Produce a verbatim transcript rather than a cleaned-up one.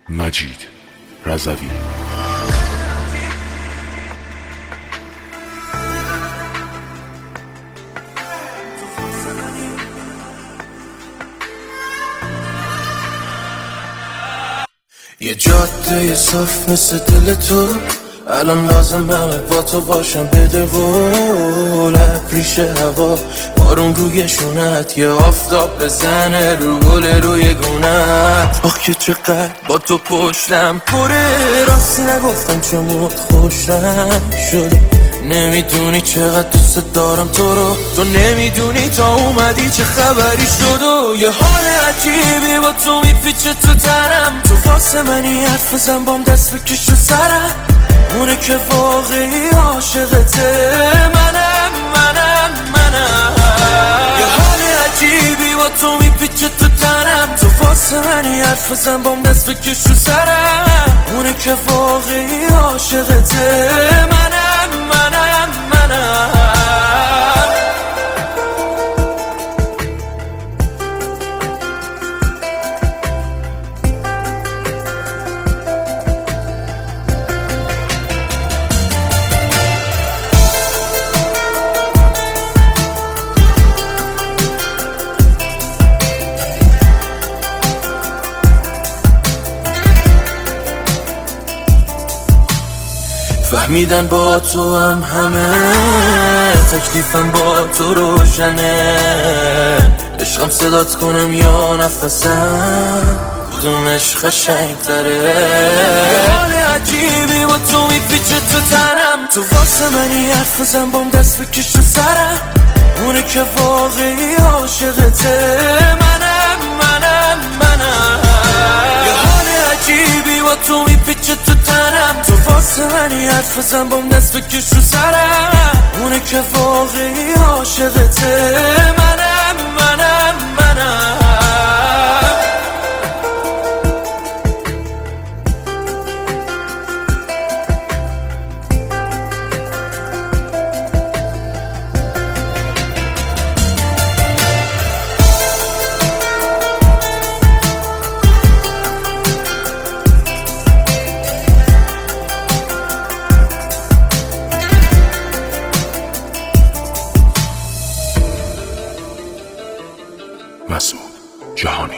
مجید رضوی. یه جاده صاف مثل دل تو، الان لازم همه با تو باشم. بده و لپریش هوا، بارون روی شونت، یه آفتاب بزنه رو گل روی گونت. آخ که چقدر با تو پشتم پره، راستی نگفتم چموت خوشم شده. نمیدونی چقدر دوست دارم تو رو، تو نمیدونی تا اومدی چه خبری شد. و یه حال عجیبی با تو میپیچه تو تنم، تو واسه منی حرف بزن بام دست بکش رو سرم. اونه که واقعی عاشقته، منم منم منم. یه حال عجیبی با تو میپیچه تو تنم، تو واسه منی حرف بزن بام دست بکش رو سرم. اونه که واقعی عاشقته، منم منم منم. فهمیدن با تو هم همه، تکلیفم با تو روشنه. عشقم صدات کنم یا نفسم، کدوم عشق قشنگ‌تره. حال عجیبی با تو میپیچه تو تنم، تو واسه منی حرف بزن بام دست بکش رو سرم. اونه که واقعی عاشقته، منم منم منم. یه حال عجیبی با تو میپیچه تو تنم، تو واسه منی حرف بزن بام دست بکش رو سرم. اونه که واقعی عاشقته، منم منم منم. مسعود جهانی.